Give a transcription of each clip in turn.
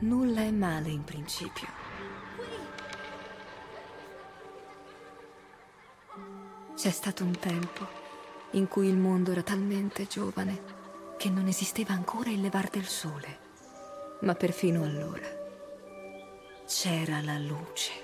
Nulla è male in principio. C'è stato un tempo in cui il mondo era talmente giovane che non esisteva ancora il levar del sole. Ma perfino allora c'era la luce.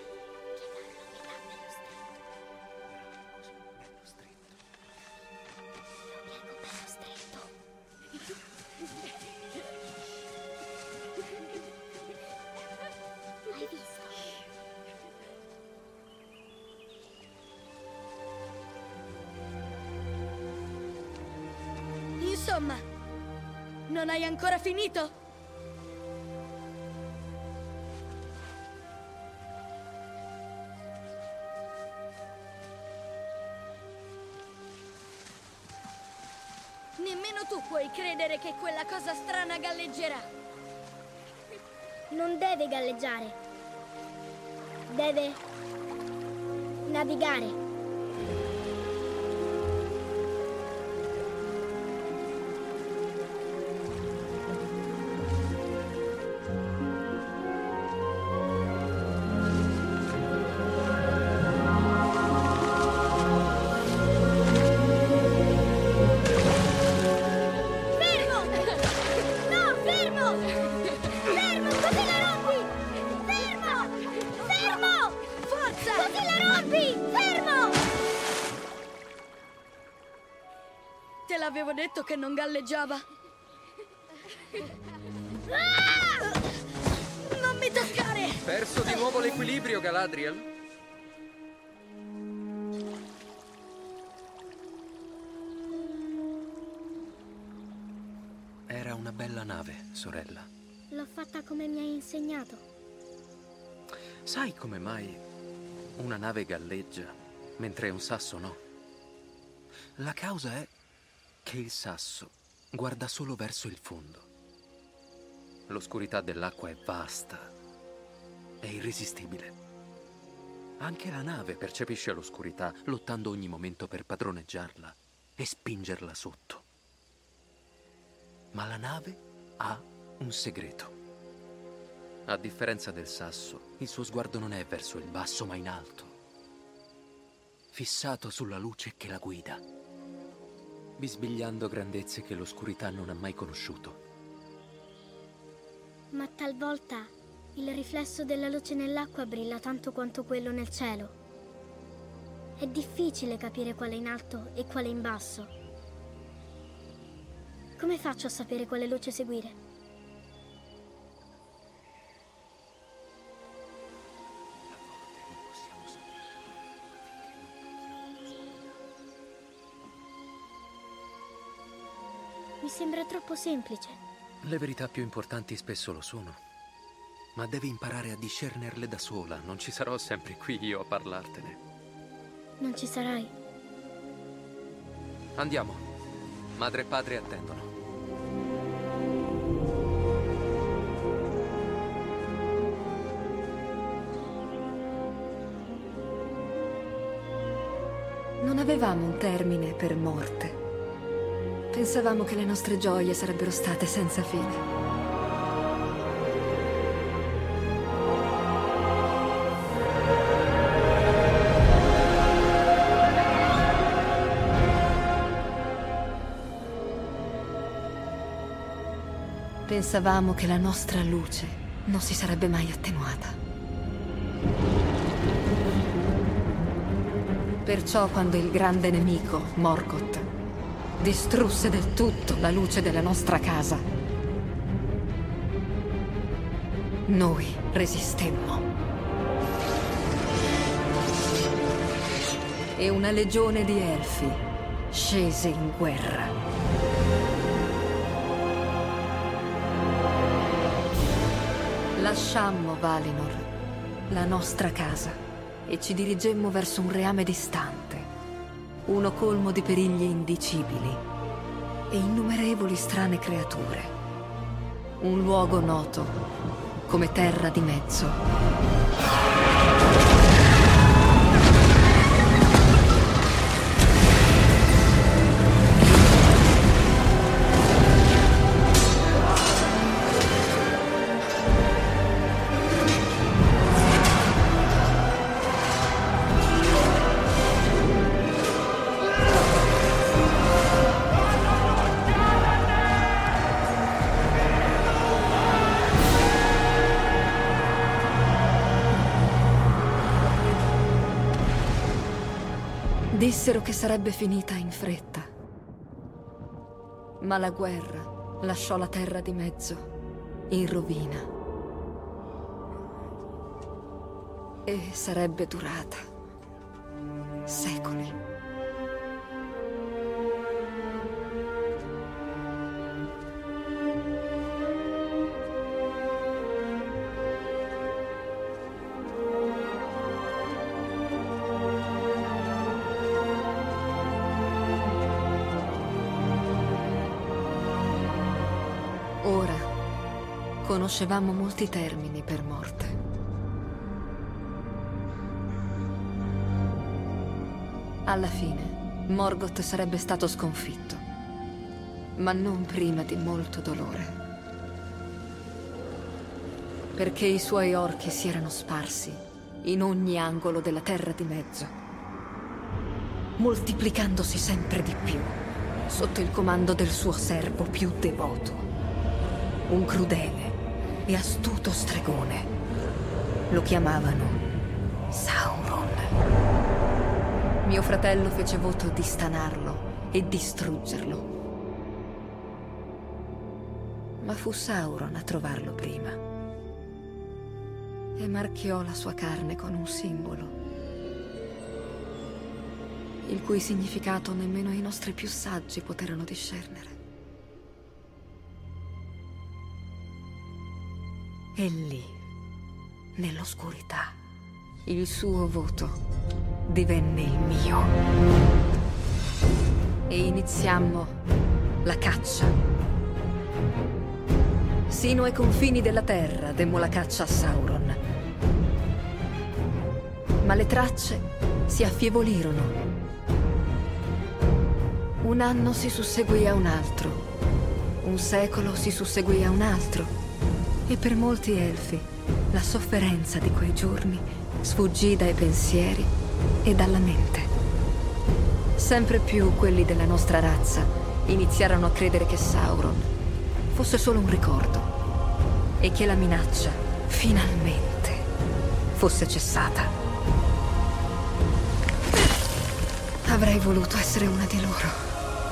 Insomma, non hai ancora finito? Nemmeno tu puoi credere che quella cosa strana galleggerà. Non deve galleggiare. Deve navigare. Te l'avevo detto che non galleggiava. Non mi toccare! Perso di nuovo l'equilibrio, Galadriel? Era una bella nave, sorella. L'ho fatta come mi hai insegnato. Sai come mai una nave galleggia mentre un sasso no? La causa è che il sasso guarda solo verso il fondo. L'oscurità dell'acqua è vasta, è irresistibile. Anche la nave percepisce l'oscurità, lottando ogni momento per padroneggiarla e spingerla sotto. Ma la nave ha un segreto. A differenza del sasso, il suo sguardo non è verso il basso, ma in alto, fissato sulla luce che la guida, bisbigliando grandezze che l'oscurità non ha mai conosciuto. Ma talvolta il riflesso della luce nell'acqua brilla tanto quanto quello nel cielo. È difficile capire quale è in alto e quale in basso. Come faccio a sapere quale luce seguire? Mi sembra troppo semplice. Le verità più importanti spesso lo sono, ma devi imparare a discernerle da sola. Non ci sarò sempre qui io a parlartene. Non ci sarai. Andiamo. Madre e padre attendono. Non avevamo un termine per morte. Pensavamo che le nostre gioie sarebbero state senza fine. Pensavamo che la nostra luce non si sarebbe mai attenuata. Perciò quando il grande nemico, Morgoth, distrusse del tutto la luce della nostra casa, noi resistemmo. E una legione di elfi scese in guerra. Lasciammo Valinor, la nostra casa, e ci dirigemmo verso un reame distante, uno colmo di perigli indicibili e innumerevoli strane creature. Un luogo noto come Terra di Mezzo. Dissero che sarebbe finita in fretta. Ma la guerra lasciò la terra di mezzo in rovina. E sarebbe durata secoli. Ora conoscevamo molti termini per morte. Alla fine, Morgoth sarebbe stato sconfitto, ma non prima di molto dolore. Perché i suoi orchi si erano sparsi in ogni angolo della Terra di Mezzo, moltiplicandosi sempre di più sotto il comando del suo servo più devoto, un crudele e astuto stregone. Lo chiamavano Sauron. Mio fratello fece voto di stanarlo e distruggerlo. Ma fu Sauron a trovarlo prima e marchiò la sua carne con un simbolo, il cui significato nemmeno i nostri più saggi poterono discernere. E lì, nell'oscurità, il suo voto divenne il mio. E iniziammo la caccia. Sino ai confini della terra demmo la caccia a Sauron. Ma le tracce si affievolirono. Un anno si susseguì a un altro. Un secolo si susseguì a un altro. E per molti elfi la sofferenza di quei giorni sfuggì dai pensieri e dalla mente. Sempre più quelli della nostra razza iniziarono a credere che Sauron fosse solo un ricordo e che la minaccia finalmente fosse cessata. Avrei voluto essere una di loro.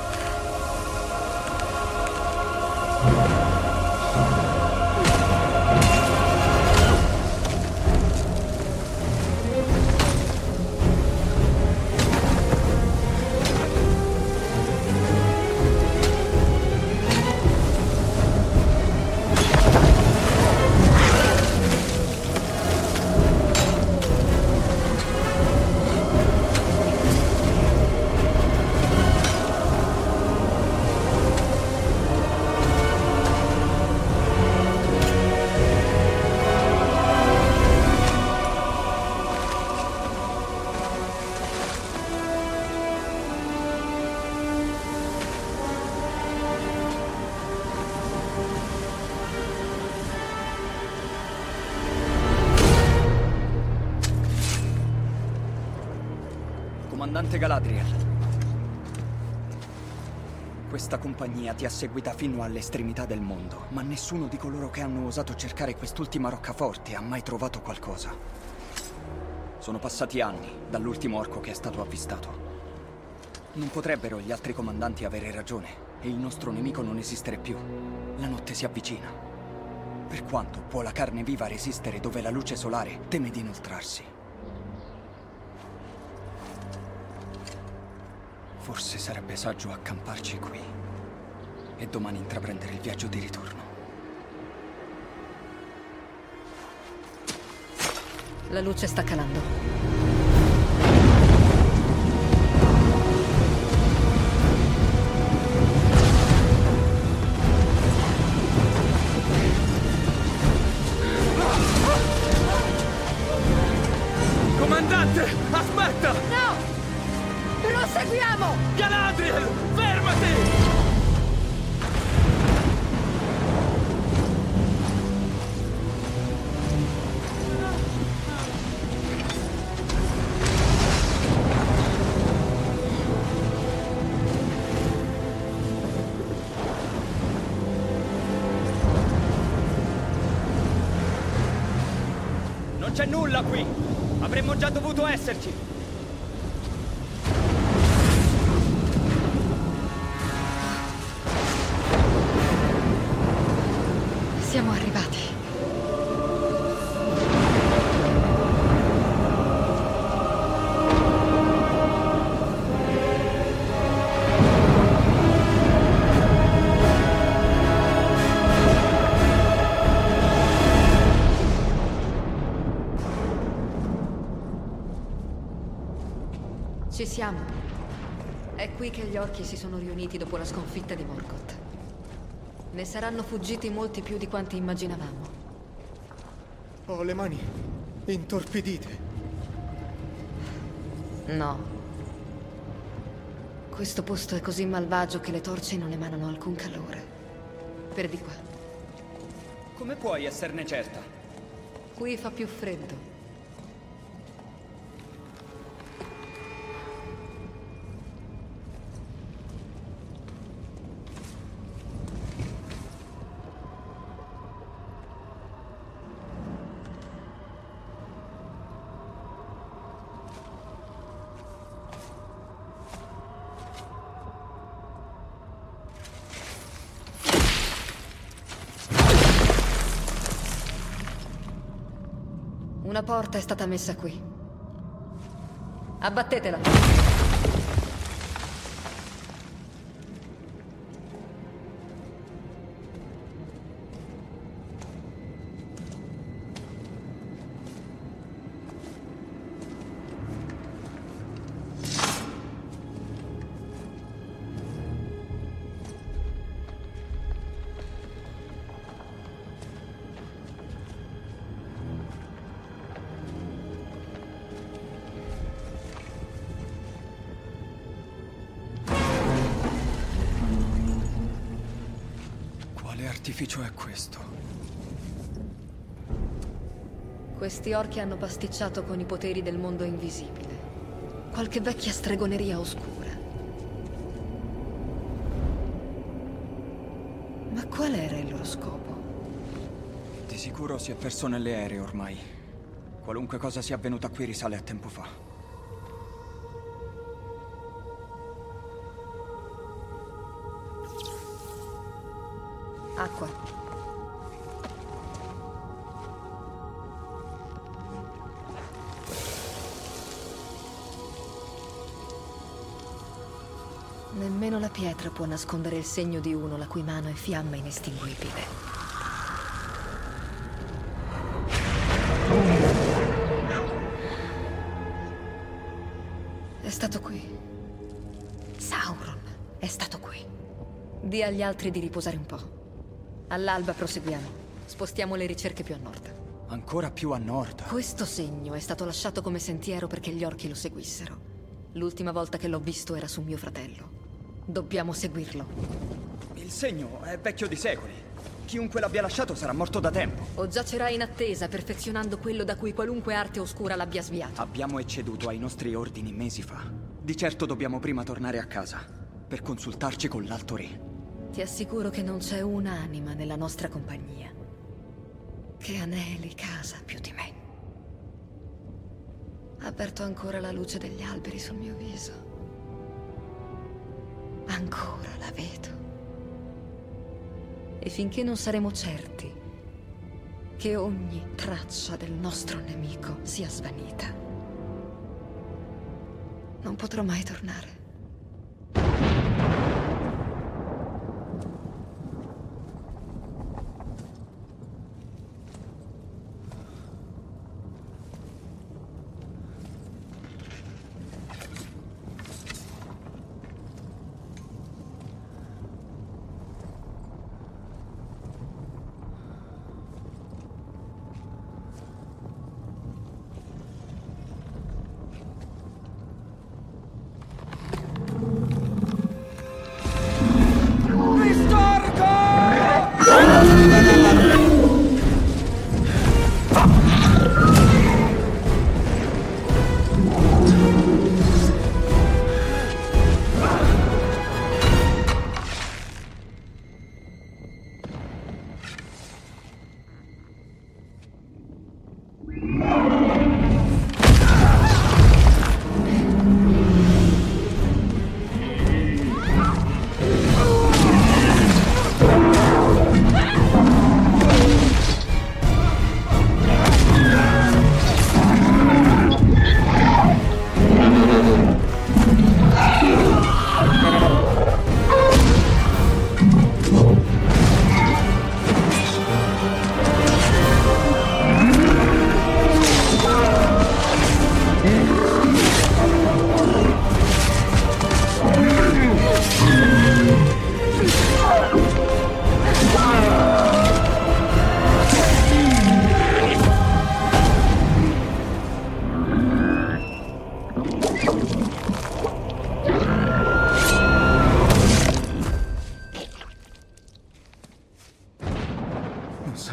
Comandante Galadriel, questa compagnia ti ha seguita fino all'estremità del mondo, ma nessuno di coloro che hanno osato cercare quest'ultima roccaforte ha mai trovato qualcosa. Sono passati anni dall'ultimo orco che è stato avvistato. Non potrebbero gli altri comandanti avere ragione e il nostro nemico non esistere più. La notte si avvicina. Per quanto può la carne viva resistere dove la luce solare teme di inoltrarsi? Forse sarebbe saggio accamparci qui e domani intraprendere il viaggio di ritorno. La luce sta calando. Comandante, aspetta! No! Proseguiamo! Galadriel, fermati! Non c'è nulla qui! Avremmo già dovuto esserci! siamo. È qui che gli orchi si sono riuniti dopo la sconfitta di Morgoth. Ne saranno fuggiti molti più di quanti immaginavamo. Ho le mani intorpidite. No. Questo posto è così malvagio che le torce non emanano alcun calore. Per di qua. Come puoi esserne certa? Qui fa più freddo. Una porta è stata messa qui. Abbattetela. Quale artificio è questo? Questi orchi hanno pasticciato con i poteri del mondo invisibile. Qualche vecchia stregoneria oscura. Ma qual era il loro scopo? Di sicuro si è perso nelle aeree ormai. Qualunque cosa sia avvenuta qui risale a tempo fa. Acqua. Nemmeno la pietra può nascondere il segno di uno la cui mano è fiamma inestinguibile. È stato qui. Sauron è stato qui. Dì agli altri di riposare un po'. All'alba proseguiamo. Spostiamo le ricerche più a nord. Ancora più a nord? Questo segno è stato lasciato come sentiero perché gli orchi lo seguissero. L'ultima volta che l'ho visto era su mio fratello. Dobbiamo seguirlo. Il segno è vecchio di secoli. Chiunque l'abbia lasciato sarà morto da tempo. O giacerà in attesa, perfezionando quello da cui qualunque arte oscura l'abbia sviato. Abbiamo ecceduto ai nostri ordini mesi fa. Di certo dobbiamo prima tornare a casa, per consultarci con l'Alto Re. Ti assicuro che non c'è un'anima nella nostra compagnia che aneli casa più di me. Avverto ancora la luce degli alberi sul mio viso. Ancora la vedo. E finché non saremo certi che ogni traccia del nostro nemico sia svanita, non potrò mai tornare.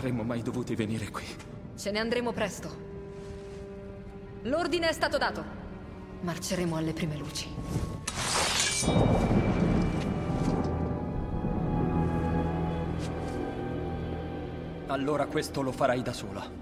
saremmo mai dovuti venire qui. Ce ne andremo presto. L'ordine è stato dato. Marceremo alle prime luci. Allora questo lo farai da sola.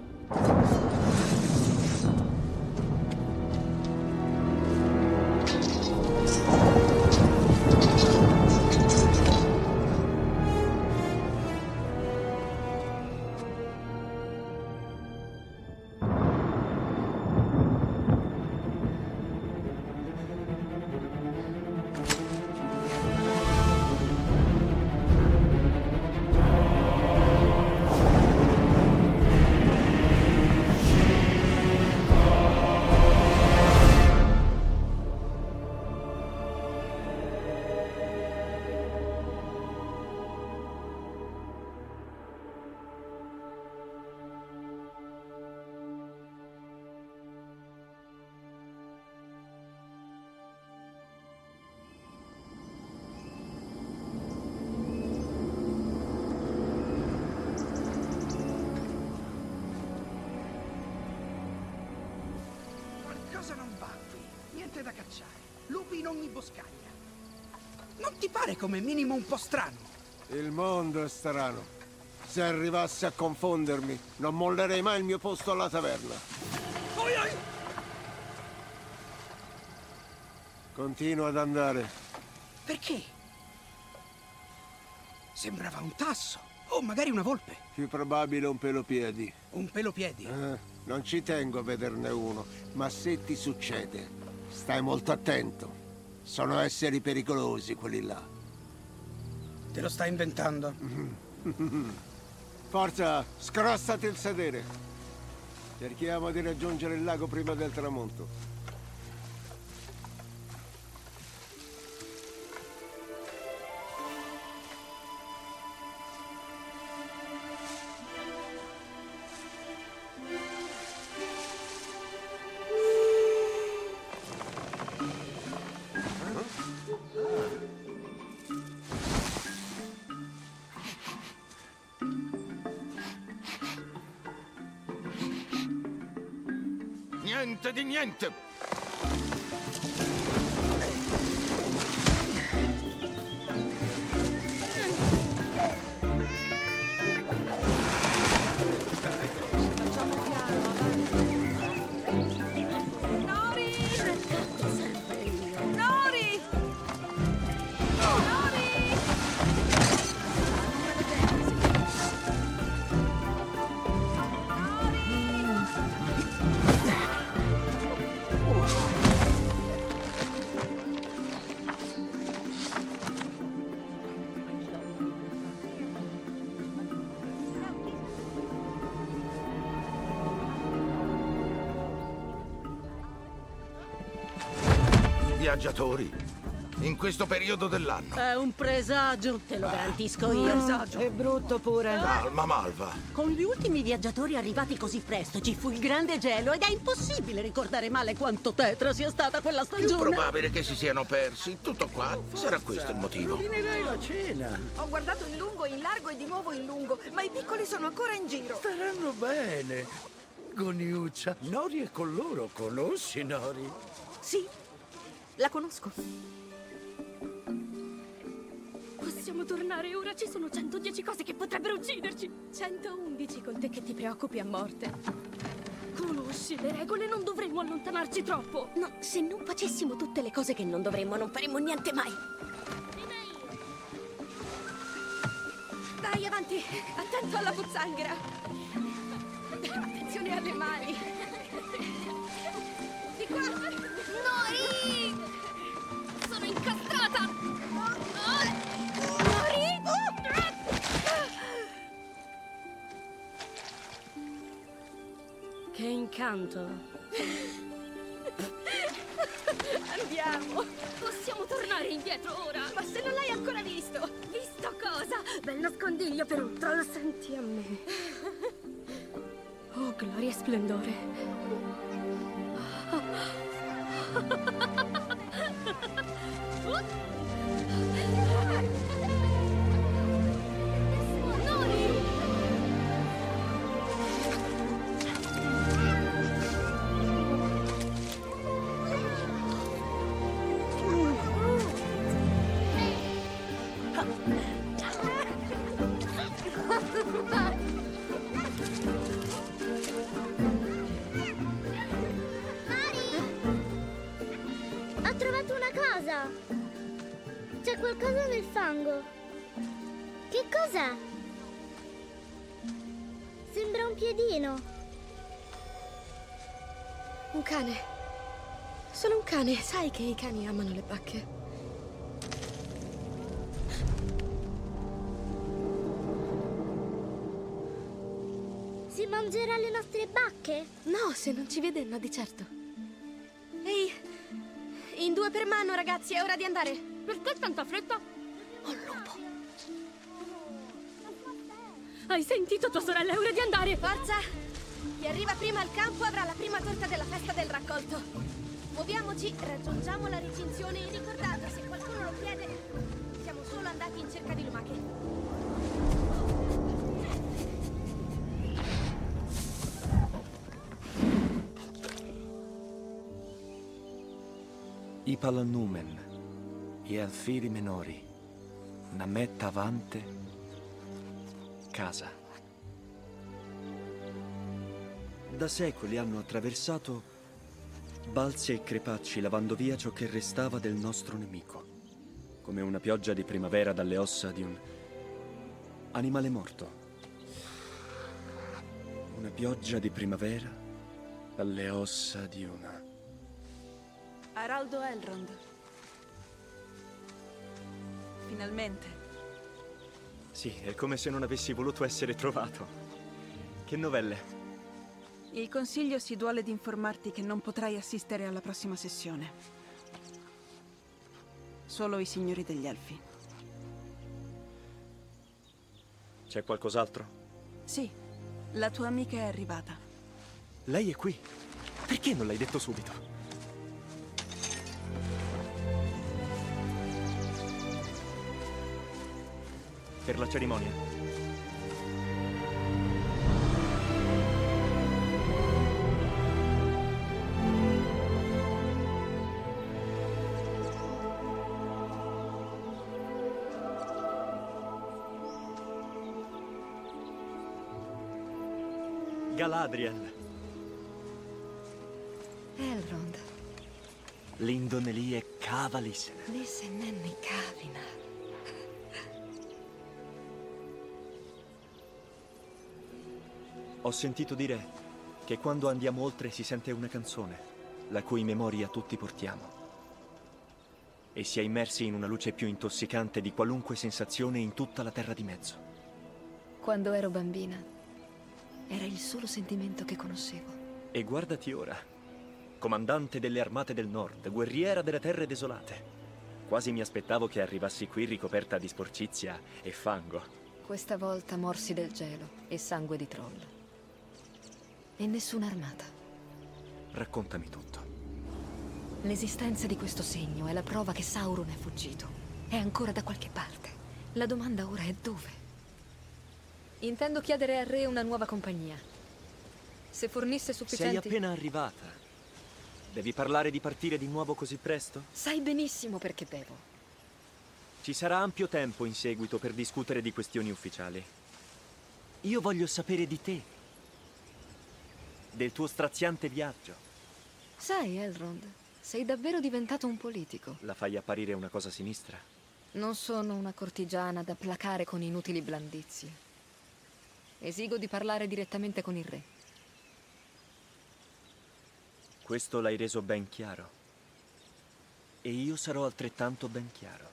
Non va qui, niente da cacciare. Lupi in ogni boscaglia. Non ti pare come minimo un po' strano? Il mondo è strano. Se arrivasse a confondermi, non mollerei mai il mio posto alla taverna. Oi, oi! Continua ad andare. Perché? Sembrava un tasso. O magari una volpe. Più probabile un pelopiedi. Un pelopiedi. Non ci tengo a vederne uno, ma se ti succede, stai molto attento. Sono esseri pericolosi quelli là. Te lo stai inventando? Forza, scrossati il sedere. Cerchiamo di raggiungere il lago prima del tramonto. Niente di niente! Viaggiatori, in questo periodo dell'anno. È un presagio, te lo garantisco io. È brutto pure. Calma, Malva. Con gli ultimi viaggiatori arrivati così presto ci fu il grande gelo ed è impossibile ricordare male quanto tetra sia stata quella Più stagione. probabile che si siano persi. Tutto qua. Sarà questo il motivo. Rovinerai la cena. Ho guardato in lungo, in largo e di nuovo in lungo, ma i piccoli sono ancora in giro. Staranno bene. Goniuccia, Nori è con loro. Conosci Nori? Sì, la conosco. Possiamo tornare ora? Ci sono 110 cose che potrebbero ucciderci. 111 con te che ti preoccupi a morte. Conosci le regole, non dovremmo allontanarci troppo. No, se non facessimo tutte le cose che non dovremmo, non faremmo niente mai. Dai, avanti. Attento alla pozzanghera. Attenzione alle mani. Di qua. Nori! Sono incastrata! Nori! Che incanto. Andiamo! Possiamo tornare indietro ora! Ma se non l'hai ancora visto! Visto cosa? Bel nascondiglio per un troll, senti a me. Oh, gloria e splendore! Ho trovato una cosa! C'è qualcosa nel fango. Che cos'è? Sembra un piedino. Un cane. Sono un cane. Sai che i cani amano le bacche. Si mangerà le nostre bacche? No, se non ci vede, no di certo. Ehi, in 2 per mano, ragazzi, è ora di andare. Perché tanta fretta? Oh, lupo. Hai sentito tua sorella? È ora di andare. Forza! Chi arriva prima al campo avrà la prima torta della festa del raccolto. Muoviamoci, raggiungiamo la recinzione e ricordate, se qualcuno lo chiede, siamo solo andati in cerca di lumache. I Palannumen, gli Alfiri Menori, Namet Avante, casa. Da secoli hanno attraversato balze e crepacci, lavando via ciò che restava del nostro nemico, come una pioggia di primavera dalle ossa di un animale morto. Una pioggia di primavera dalle ossa di una... Araldo Elrond. Finalmente. Sì, è come se non avessi voluto essere trovato. Che novelle. Il consiglio si duole di informarti che non potrai assistere alla prossima sessione. Solo i signori degli elfi. C'è qualcos'altro? Sì, la tua amica è arrivata. Lei è qui. Perché non l'hai detto subito? Per la cerimonia. Galadriel. Elrond. Lindoneli e Kavalisena. Lisenenni Kavina. Ho sentito dire che quando andiamo oltre si sente una canzone, la cui memoria tutti portiamo. E si è immersi in una luce più intossicante di qualunque sensazione in tutta la Terra di Mezzo. Quando ero bambina, era il solo sentimento che conoscevo. E guardati ora, comandante delle armate del nord, guerriera delle terre desolate. Quasi mi aspettavo che arrivassi qui ricoperta di sporcizia e fango. Questa volta morsi del gelo e sangue di troll. E nessuna armata. Raccontami tutto. L'esistenza di questo segno è la prova che Sauron è fuggito. È ancora da qualche parte. La domanda ora è dove? Intendo chiedere al re una nuova compagnia. Se fornisse sufficienti... Sei appena arrivata. Devi parlare di partire di nuovo così presto? Sai benissimo perché bevo. Ci sarà ampio tempo in seguito per discutere di questioni ufficiali. Io voglio sapere di te. Del tuo straziante viaggio. Sai, Elrond, sei davvero diventato un politico. La fai apparire una cosa sinistra? Non sono una cortigiana da placare con inutili blandizie. Esigo di parlare direttamente con il re. Questo l'hai reso ben chiaro. E io sarò altrettanto ben chiaro.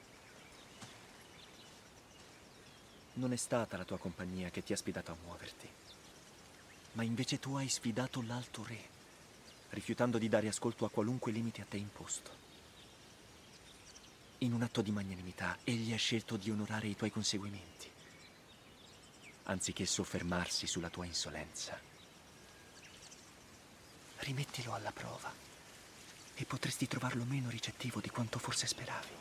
Non è stata la tua compagnia che ti ha sfidato a muoverti, ma invece tu hai sfidato l'Alto Re, rifiutando di dare ascolto a qualunque limite a te imposto. In un atto di magnanimità, egli ha scelto di onorare i tuoi conseguimenti, anziché soffermarsi sulla tua insolenza. Rimettilo alla prova e potresti trovarlo meno ricettivo di quanto forse speravi.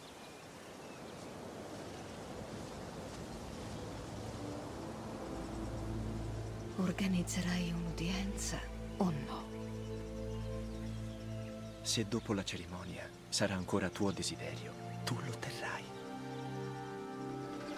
Organizzerai un'udienza o no? Se dopo la cerimonia sarà ancora tuo desiderio, tu lo otterrai.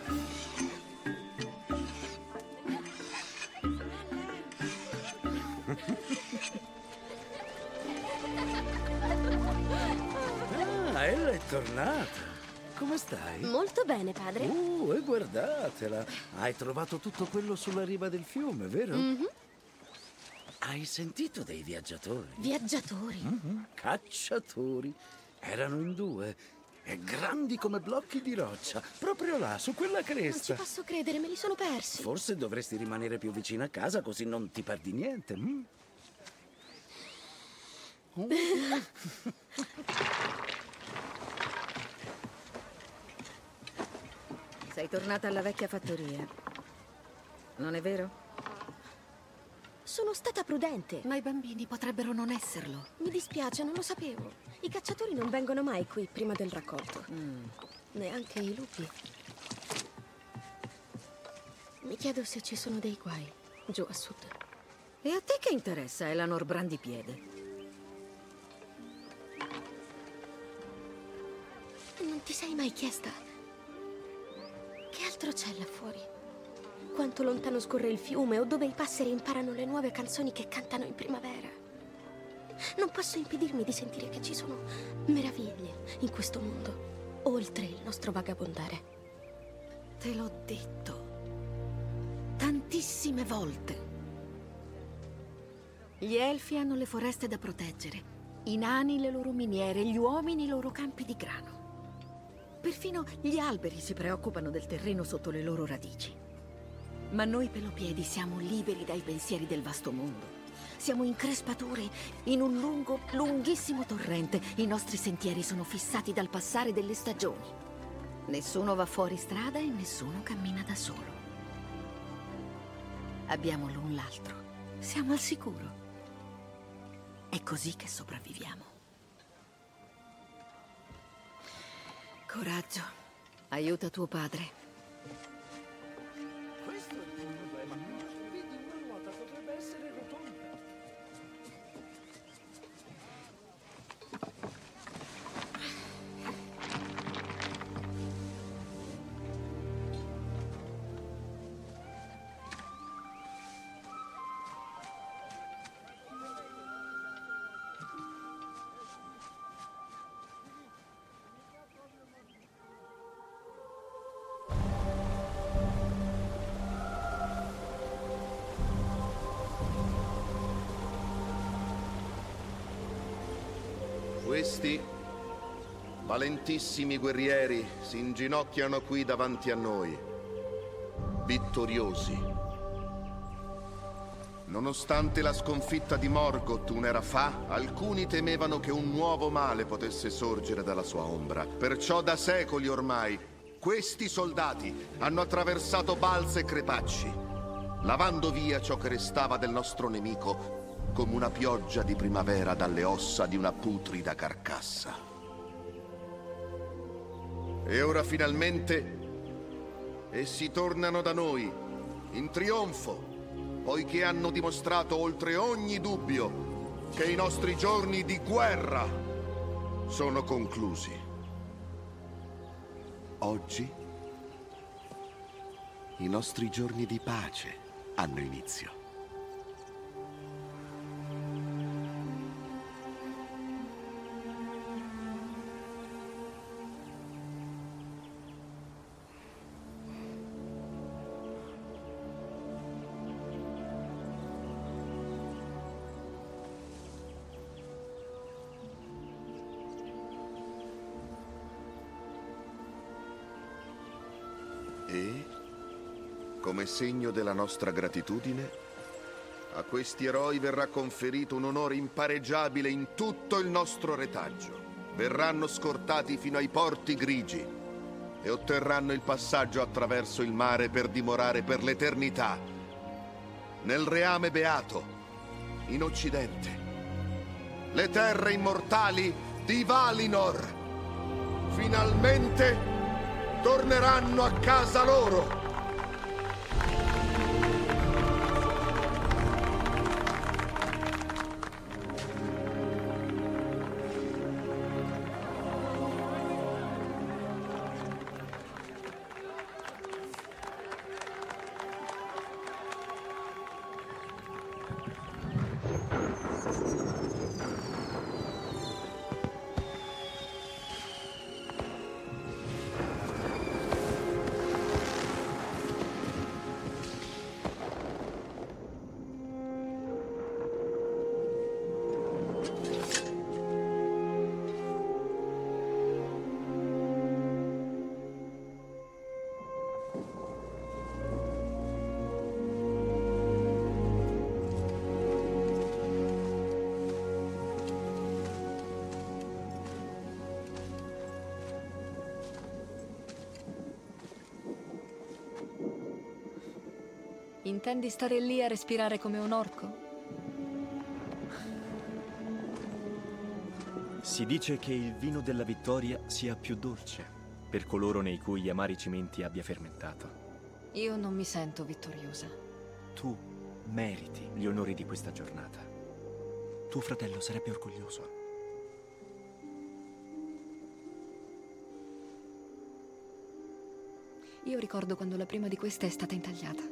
tornata. Come stai? Molto bene, padre. E guardatela. Hai trovato tutto quello sulla riva del fiume, vero? Hai sentito dei viaggiatori? Viaggiatori? Cacciatori. Erano in 2 e grandi come blocchi di roccia, proprio là, su quella cresta. Non ci posso credere, me li sono persi. Forse dovresti rimanere più vicino a casa, così non ti perdi niente. Sei tornata alla vecchia fattoria, non è vero? Sono stata prudente. Ma i bambini potrebbero non esserlo. Mi dispiace, non lo sapevo. I cacciatori non vengono mai qui prima del raccolto. Neanche i lupi. Mi chiedo se ci sono dei guai giù a sud. E a te che interessa, Eleanor Brandipiede? Non ti sei mai chiesta che altro c'è là fuori? Quanto lontano scorre il fiume o dove i passeri imparano le nuove canzoni che cantano in primavera? Non posso impedirmi di sentire che ci sono meraviglie in questo mondo, oltre il nostro vagabondare. Te l'ho detto tantissime volte. Gli elfi hanno le foreste da proteggere, i nani le loro miniere, gli uomini i loro campi di grano. Perfino gli alberi si preoccupano del terreno sotto le loro radici. Ma noi pelopiedi siamo liberi dai pensieri del vasto mondo. Siamo increspature in un lungo, lunghissimo torrente. I nostri sentieri sono fissati dal passare delle stagioni. Nessuno va fuori strada e nessuno cammina da solo. Abbiamo l'un l'altro. Siamo al sicuro. È così che sopravviviamo. Coraggio. Aiuta tuo padre. Questo è il tuo problema. Vedi, una ruota potrebbe essere rotonda. Questi valentissimi guerrieri si inginocchiano qui davanti a noi, vittoriosi. Nonostante la sconfitta di Morgoth un'era fa, alcuni temevano che un nuovo male potesse sorgere dalla sua ombra. Perciò da secoli ormai questi soldati hanno attraversato balze e crepacci, lavando via ciò che restava del nostro nemico come una pioggia di primavera dalle ossa di una putrida carcassa. E ora finalmente essi tornano da noi, in trionfo, poiché hanno dimostrato oltre ogni dubbio che i nostri giorni di guerra sono conclusi. Oggi i nostri giorni di pace hanno inizio. E, come segno della nostra gratitudine, a questi eroi verrà conferito un onore impareggiabile in tutto il nostro retaggio. Verranno scortati fino ai porti grigi e otterranno il passaggio attraverso il mare per dimorare per l'eternità nel reame beato, in Occidente, le terre immortali di Valinor. Finalmente torneranno a casa loro! Intendi stare lì a respirare come un orco? Si dice che il vino della vittoria sia più dolce per coloro nei cui gli amari cimenti abbia fermentato. Io non mi sento vittoriosa. Tu meriti gli onori di questa giornata. Tuo fratello sarebbe orgoglioso. Io ricordo quando la prima di queste è stata intagliata.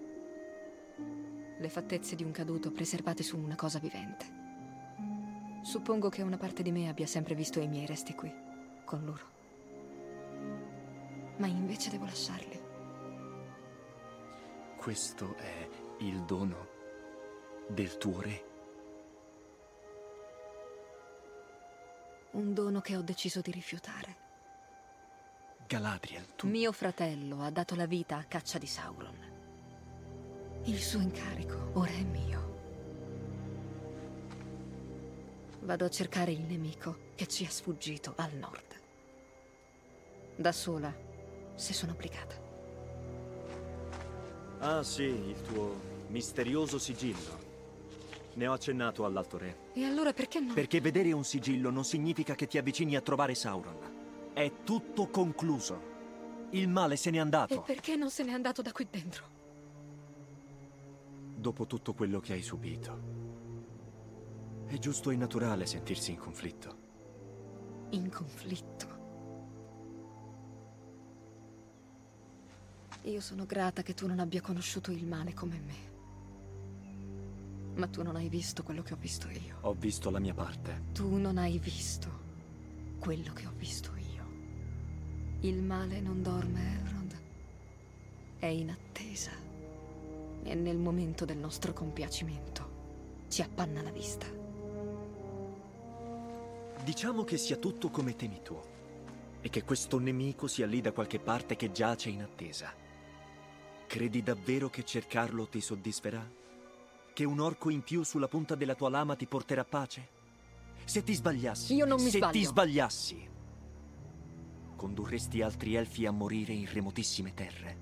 Le fattezze di un caduto preservate su una cosa vivente. Suppongo che una parte di me abbia sempre visto i miei resti qui, con loro. Ma invece devo lasciarli. Questo è il dono del tuo re. Un dono che ho deciso di rifiutare. Galadriel, tu... Mio fratello ha dato la vita a caccia di Sauron. Il suo incarico ora è mio. Vado a cercare il nemico che ci è sfuggito al nord. Da sola, se sono obbligata. Ah sì, il tuo misterioso sigillo. Ne ho accennato all'Alto Re. E allora perché no? Perché vedere un sigillo non significa che ti avvicini a trovare Sauron. È tutto concluso. Il male se n'è andato. E perché non se n'è andato da qui dentro? Dopo tutto quello che hai subito, è giusto e naturale sentirsi in conflitto. In conflitto? Io sono grata che tu non abbia conosciuto il male come me. Ma tu non hai visto quello che ho visto io. Ho visto la mia parte. Tu non hai visto quello che ho visto io. Il male non dorme, Elrond. È in attesa. E nel momento del nostro compiacimento ci appanna la vista. Diciamo che sia tutto come temi tu. E che questo nemico sia lì da qualche parte che giace in attesa. Credi davvero che cercarlo ti soddisferà? Che un orco in più sulla punta della tua lama ti porterà pace? Se ti sbagliassi... Io non mi sbaglio. Se ti sbagliassi, condurresti altri elfi a morire in remotissime terre.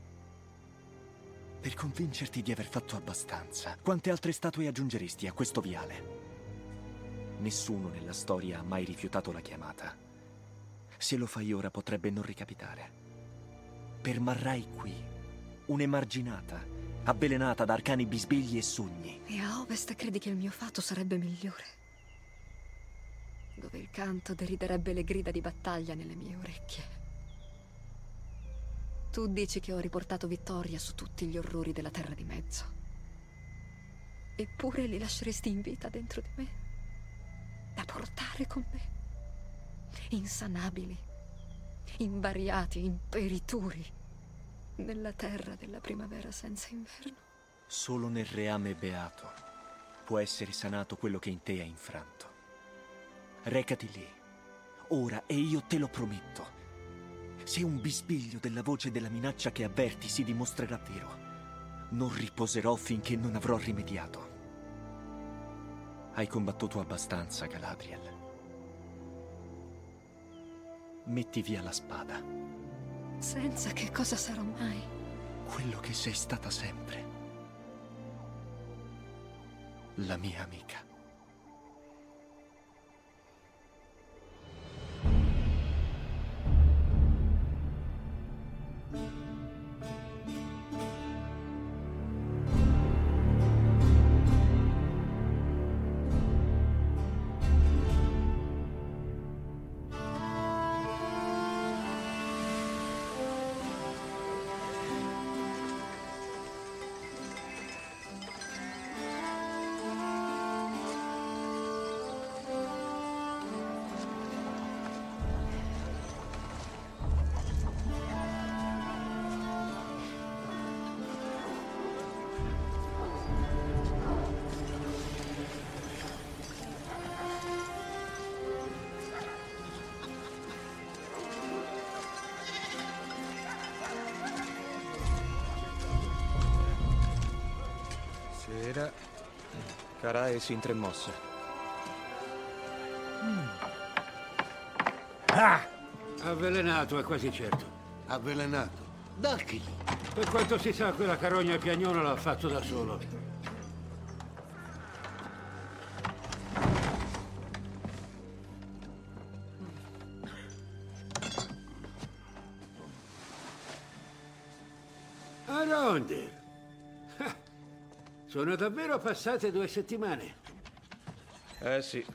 Per convincerti di aver fatto abbastanza, quante altre statue aggiungeresti a questo viale? Nessuno nella storia ha mai rifiutato la chiamata. Se lo fai ora potrebbe non ricapitare. Permarrai qui, un'emarginata, avvelenata da arcani bisbigli e sogni. E a ovest credi che il mio fato sarebbe migliore? Dove il canto deriderebbe le grida di battaglia nelle mie orecchie. Tu dici che ho riportato vittoria su tutti gli orrori della Terra di Mezzo. Eppure li lasceresti in vita dentro di me? Da portare con me? Insanabili, invariati, imperituri, nella terra della primavera senza inverno. Solo nel reame beato può essere sanato quello che in te è infranto. Recati lì, ora, e io te lo prometto. Se un bisbiglio della voce della minaccia che avverti si dimostrerà vero, non riposerò finché non avrò rimediato. Hai combattuto abbastanza, Galadriel. Metti via la spada. Senza che cosa sarò mai? Quello che sei stata sempre. La mia amica. Carae si intremosse. Ah! Avvelenato, è quasi certo. Avvelenato. Ducky. Per quanto si sa, quella carogna piagnona l'ha fatto da solo. Aronder. Sono davvero passate 2 settimane. Sì.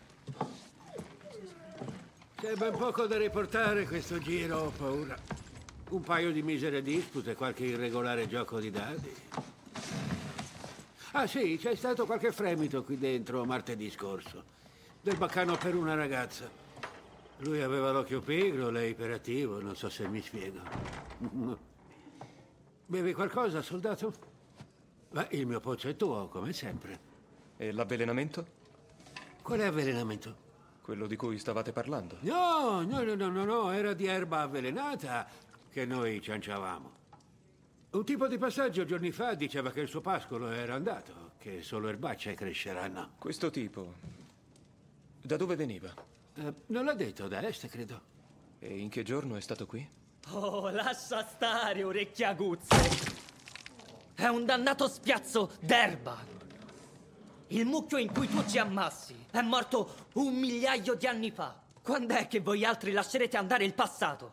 C'è ben poco da riportare questo giro, ho paura. Un paio di misere dispute, qualche irregolare gioco di dadi. Ah sì, c'è stato qualche fremito qui dentro martedì scorso. Del baccano per una ragazza. Lui aveva l'occhio pigro, lei iperattivo, non so se mi spiego. Bevi qualcosa, soldato? Beh, il mio pozzo è tuo, come sempre. E l'avvelenamento? Quale avvelenamento? Quello di cui stavate parlando? No, era di erba avvelenata che noi cianciavamo. Un tipo di passaggio giorni fa diceva che il suo pascolo era andato, che solo erbacce cresceranno. Questo tipo, da dove veniva? Non l'ha detto, da est, credo. E in che giorno è stato qui? Oh, lascia stare, orecchie aguzze. È un dannato spiazzo d'erba. Il mucchio in cui tu ci ammassi è morto 1 migliaio di anni fa. Quando è che voi altri lascerete andare il passato?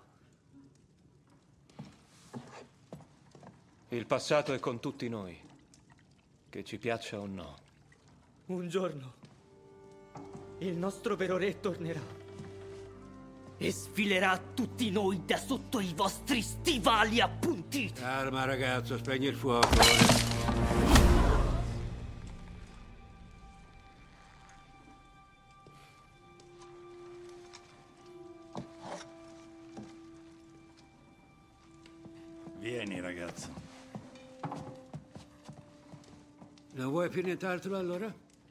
Il passato è con tutti noi, che ci piaccia o no. Un giorno il nostro vero re tornerà e sfilerà tutti noi da sotto i vostri stivali appuntiti. Calma, ragazzo, spegni il fuoco. Vieni, ragazzo. Non vuoi più nient'altro, allora?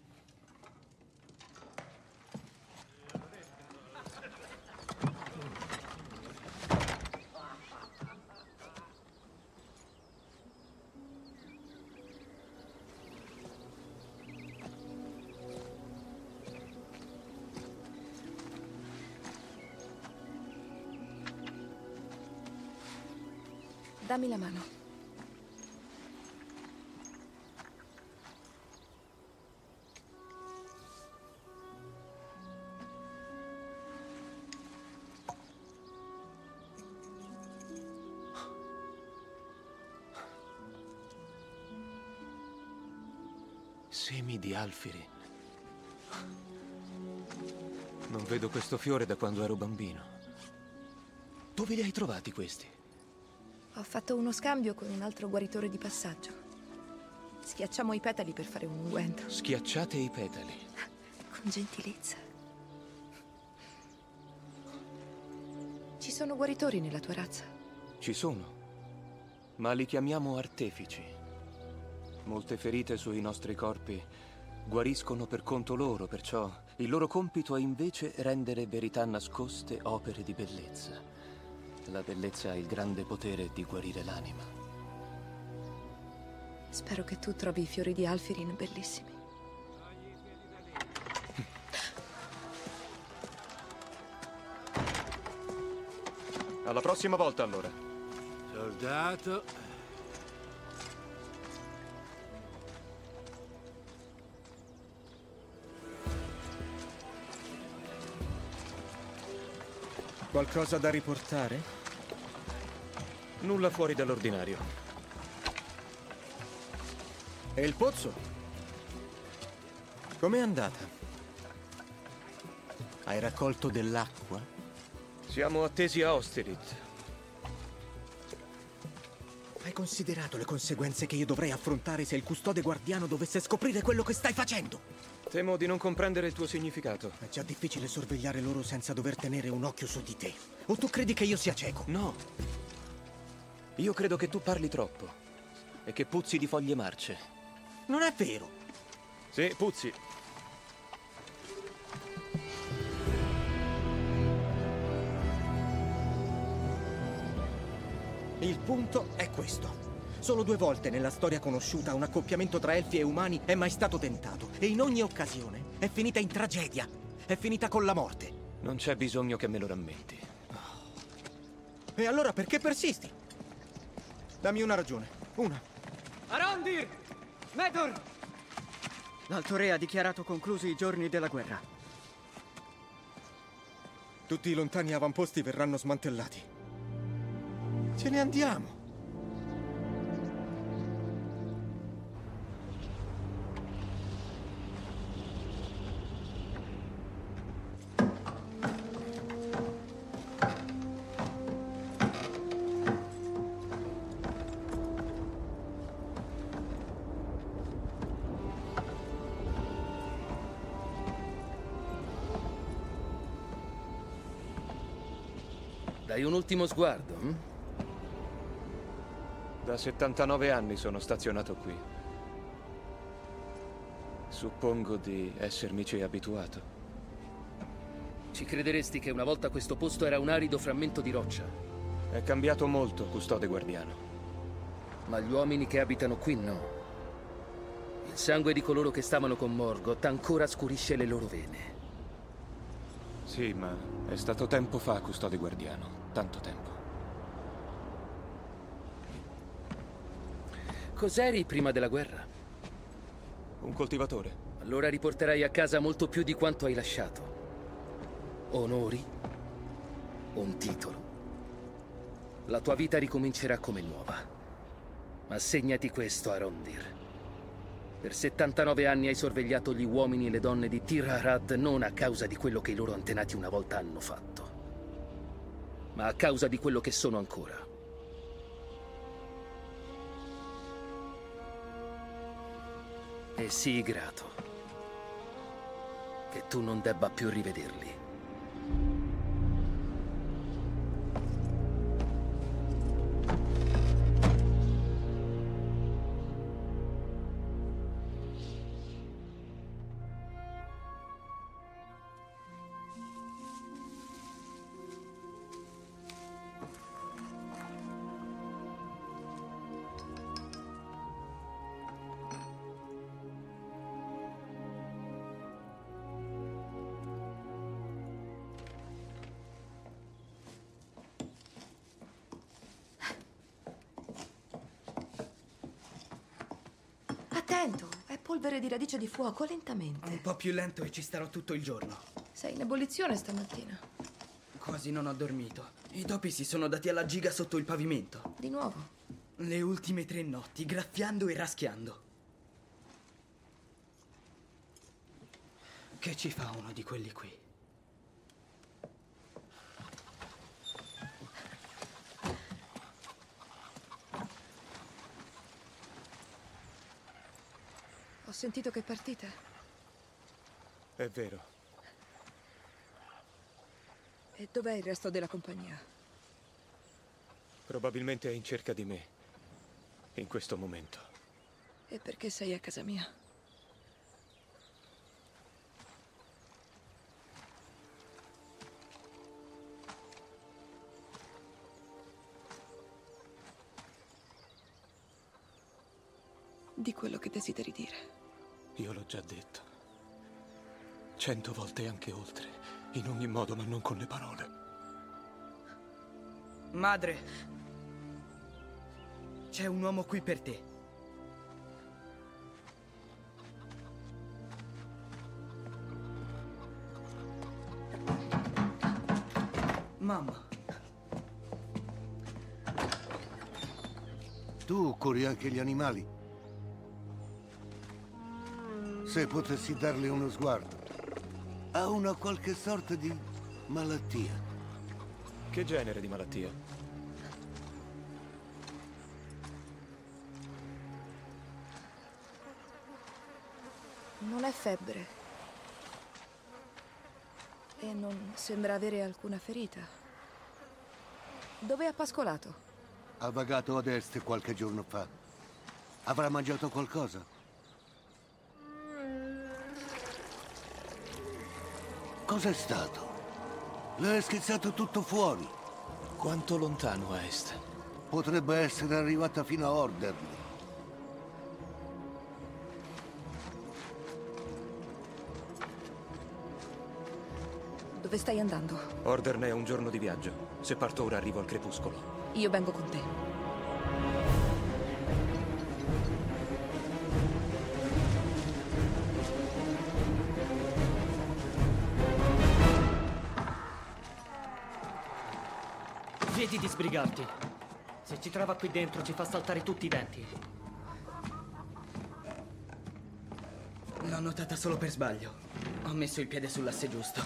Dammi la mano. Semi di Alfirin. Non vedo questo fiore da quando ero bambino. Dove li hai trovati questi? Ho fatto uno scambio con un altro guaritore di passaggio. Schiacciamo i petali per fare un unguento. Schiacciate i petali. Con gentilezza. Ci sono guaritori nella tua razza? Ci sono, ma li chiamiamo artefici. Molte ferite sui nostri corpi guariscono per conto loro, perciò il loro compito è invece rendere verità nascoste opere di bellezza. La bellezza ha il grande potere di guarire l'anima. Spero che tu trovi i fiori di Alfirin bellissimi. Alla prossima volta, allora. Soldato. Qualcosa da riportare? Nulla fuori dall'ordinario. E il pozzo? Com'è andata? Hai raccolto dell'acqua? Siamo attesi a Osterith. Hai considerato le conseguenze che io dovrei affrontare se il custode guardiano dovesse scoprire quello che stai facendo? Temo di non comprendere il tuo significato. È già difficile sorvegliare loro senza dover tenere un occhio su di te. O tu credi che io sia cieco? No. Io credo che tu parli troppo e che puzzi di foglie marce. Non è vero. Sì, puzzi. Il punto è questo. Solo 2 volte nella storia conosciuta un accoppiamento tra elfi e umani è mai stato tentato. E in ogni occasione è finita in tragedia. È finita con la morte. Non c'è bisogno che me lo rammenti. E allora perché persisti? Dammi una ragione. Una. Arondir! Medor! L'Alto Re ha dichiarato conclusi i giorni della guerra. Tutti i lontani avamposti verranno smantellati. Ce ne andiamo. Dai un ultimo sguardo, hm? Da 79 anni sono stazionato qui. Suppongo di essermici abituato. Ci crederesti che una volta questo posto era un arido frammento di roccia? È cambiato molto, custode guardiano. Ma gli uomini che abitano qui no. Il sangue di coloro che stavano con Morgoth ancora scurisce le loro vene. Sì, ma è stato tempo fa, custode guardiano. Tanto tempo. Cos'eri prima della guerra? Un coltivatore. Allora riporterai a casa molto più di quanto hai lasciato. Onori, un titolo. La tua vita ricomincerà come nuova. Ma segnati questo, Arondir. Per 79 anni hai sorvegliato gli uomini e le donne di Tir Arad non a causa di quello che i loro antenati una volta hanno fatto, ma a causa di quello che sono ancora. E sii grato che tu non debba più rivederli. Attento, è polvere di radice di fuoco, lentamente. Un po' più lento e ci starò tutto il giorno. Sei in ebollizione stamattina. Quasi non ho dormito. I topi si sono dati alla giga sotto il pavimento. Di nuovo? Le ultime 3 notti, graffiando e raschiando. Che ci fa uno di quelli qui? Ho sentito che partite. È vero. E dov'è il resto della compagnia? Probabilmente è in cerca di me. In questo momento. E perché sei a casa mia? Di quello che desideri dire. Io l'ho già detto. 100 volte e anche oltre. In ogni modo, ma non con le parole. Madre, c'è un uomo qui per te. Mamma. Tu curi anche gli animali? Se potessi darle uno sguardo, ha una qualche sorta di malattia. Che genere di malattia? Non è febbre. E non sembra avere alcuna ferita. Dove ha pascolato? Ha vagato ad est qualche giorno fa. Avrà mangiato qualcosa? Cos'è stato? Le è schizzato tutto fuori. Quanto lontano a est? Potrebbe essere arrivata fino a Orderly. Dove stai andando? Orderne è un giorno di viaggio. Se parto ora arrivo al crepuscolo. Io vengo con te. Smetti di sbrigarti. Se ci trova qui dentro ci fa saltare tutti i denti. L'ho notata solo per sbaglio. Ho messo il piede sull'asse giusto.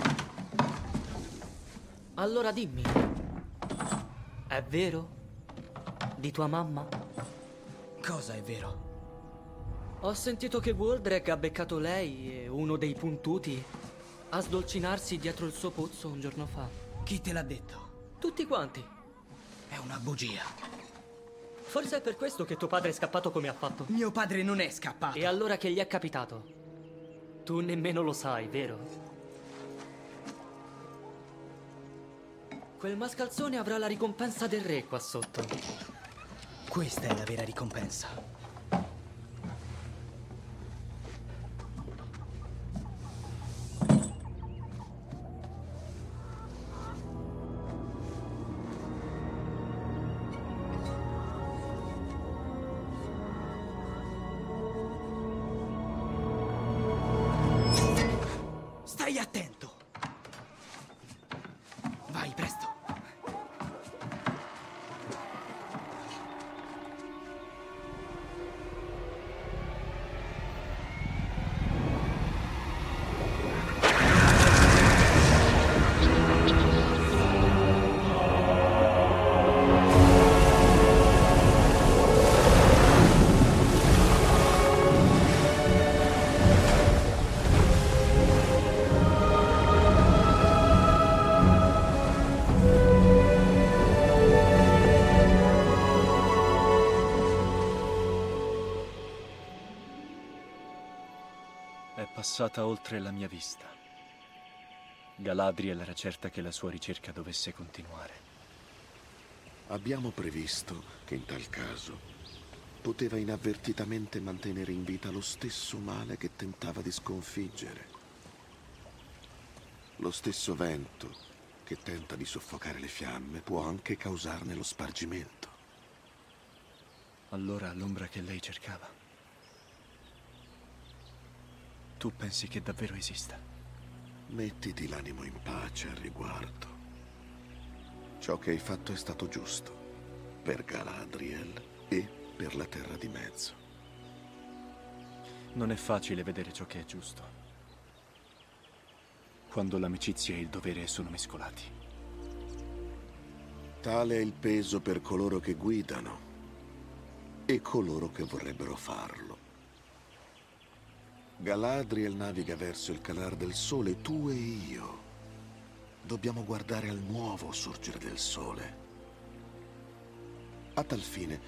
Allora dimmi, è vero? Di tua mamma? Cosa è vero? Ho sentito che Waldreg ha beccato lei e uno dei puntuti a sdolcinarsi dietro il suo pozzo un giorno fa. Chi te l'ha detto? Tutti quanti. È una bugia. Forse è per questo che tuo padre è scappato come ha fatto. Mio padre non è scappato. E allora che gli è capitato? Tu nemmeno lo sai, vero? Quel mascalzone avrà la ricompensa del re qua sotto. Questa è la vera ricompensa. Stai attento! Vai, presto! Passata oltre la mia vista. Galadriel era certa che la sua ricerca dovesse continuare. Abbiamo previsto che in tal caso poteva inavvertitamente mantenere in vita lo stesso male che tentava di sconfiggere. Lo stesso vento che tenta di soffocare le fiamme può anche causarne lo spargimento. Allora l'ombra che lei cercava. Tu pensi che davvero esista? Mettiti l'animo in pace al riguardo. Ciò che hai fatto è stato giusto per Galadriel e per la Terra di Mezzo. Non è facile vedere ciò che è giusto quando l'amicizia e il dovere sono mescolati. Tale è il peso per coloro che guidano e coloro che vorrebbero farlo. Galadriel naviga verso il calar del sole, tu e io dobbiamo guardare al nuovo sorgere del sole. A tal fine,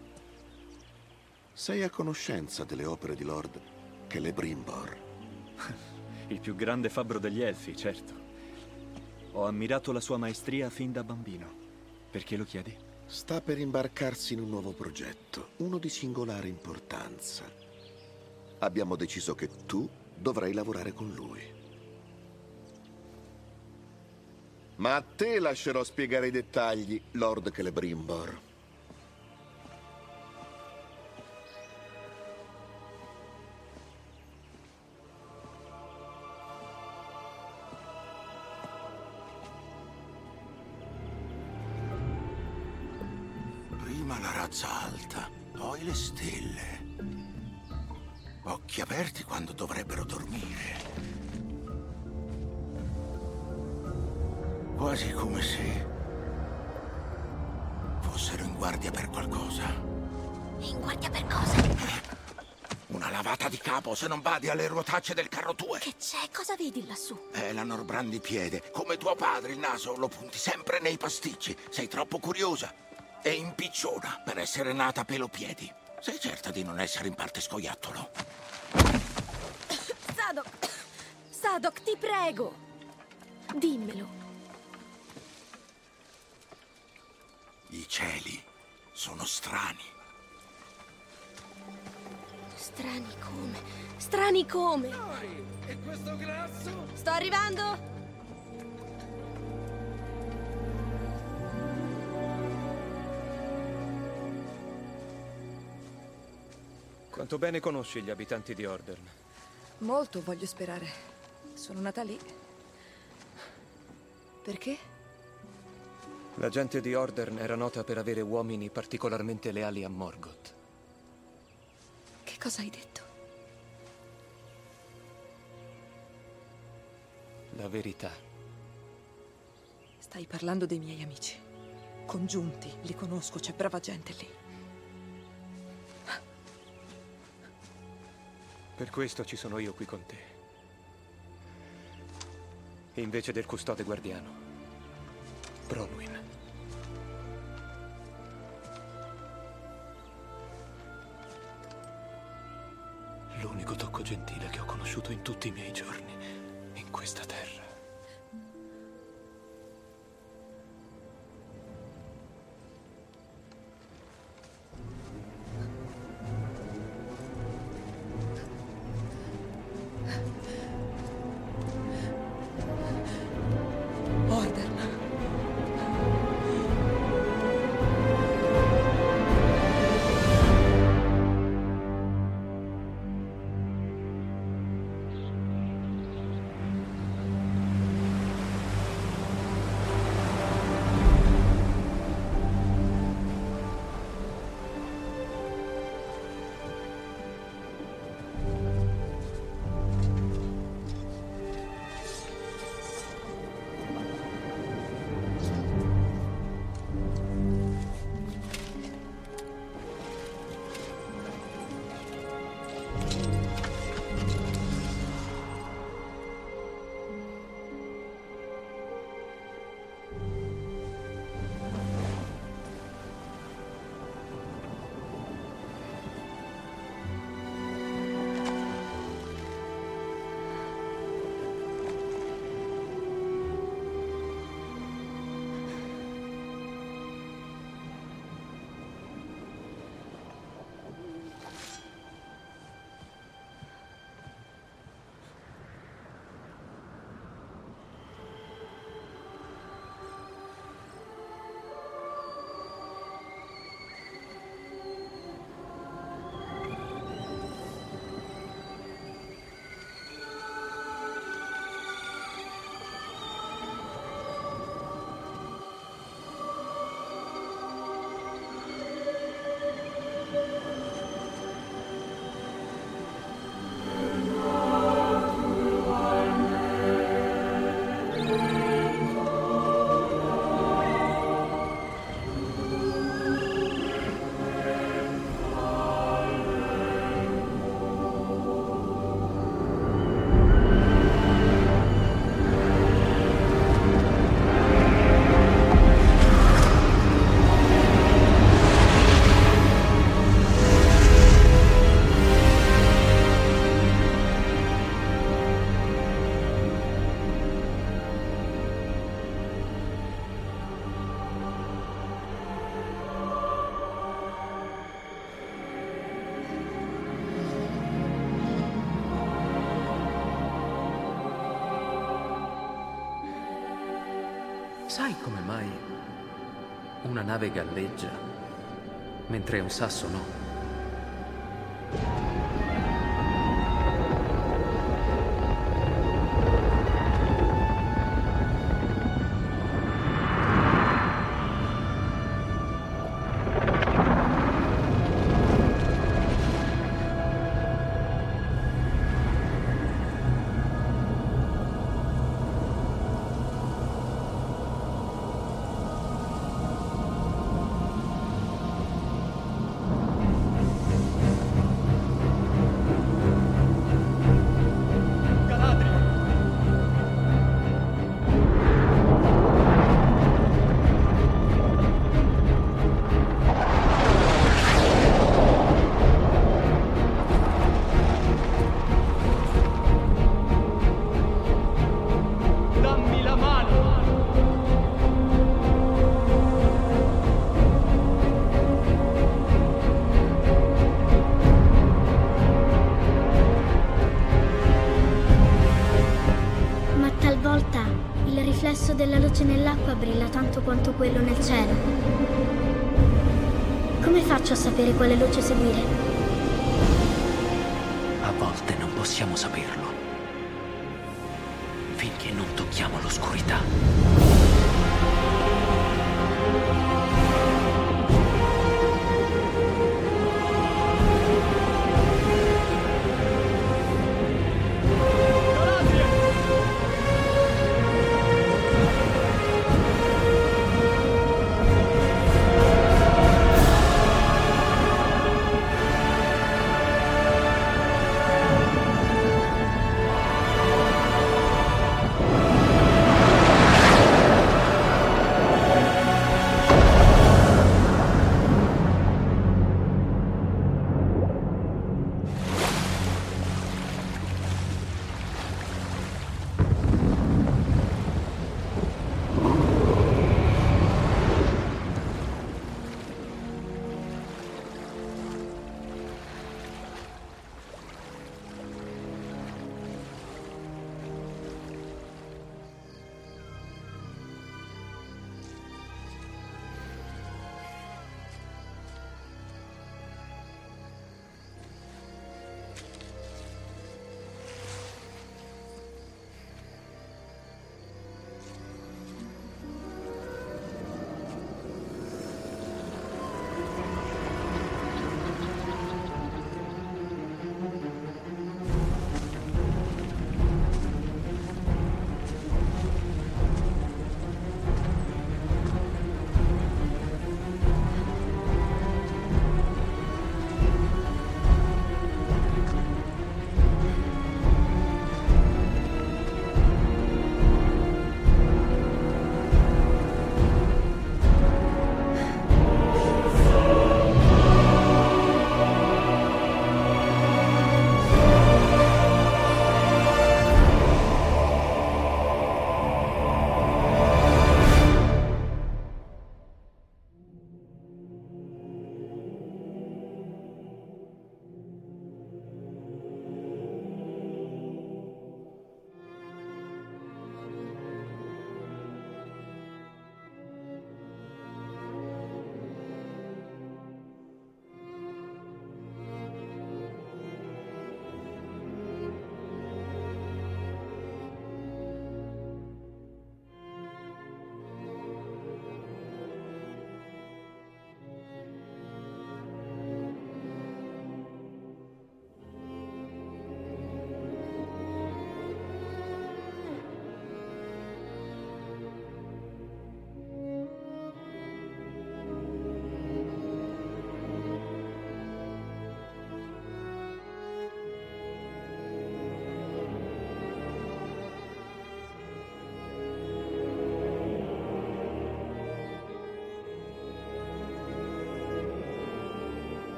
sei a conoscenza delle opere di Lord Celebrimbor? Il più grande fabbro degli Elfi, certo. Ho ammirato la sua maestria fin da bambino. Perché lo chiedi? Sta per imbarcarsi in un nuovo progetto, uno di singolare importanza. Abbiamo deciso che tu dovrai lavorare con lui. Ma a te lascerò spiegare i dettagli, Lord Celebrimbor. Prima la razza alta, poi le stelle. Occhi aperti quando dovrebbero dormire. Quasi come se fossero in guardia per qualcosa. In guardia per cosa? Una lavata di capo se non badi alle ruotacce del carro tue. Che c'è? Cosa vedi lassù? È la Norbrandipiede. Come tuo padre il naso lo punti sempre nei pasticci. Sei troppo curiosa e impicciona per essere nata a pelopiedi. Sei certa di non essere in parte scoiattolo? Sadok, ti prego! Dimmelo. I cieli sono strani. Strani come? Strani come? E questo grasso? Sto arrivando! Quanto bene conosci gli abitanti di Ordern? Molto, voglio sperare. Sono nata lì. Perché? La gente di Ordern era nota per avere uomini particolarmente leali a Morgoth. Che cosa hai detto? La verità. Stai parlando dei miei amici. Congiunti, li conosco, c'è brava gente lì. Per questo ci sono io qui con te. Invece del custode guardiano, Bronwyn. L'unico tocco gentile che ho conosciuto in tutti i miei giorni, in questa terra. Sai come mai una nave galleggia mentre un sasso no? Della luce nell'acqua brilla tanto quanto quello nel cielo. Come faccio a sapere quale luce seguire? A volte non possiamo saperlo, finché non tocchiamo l'oscurità. Thank you.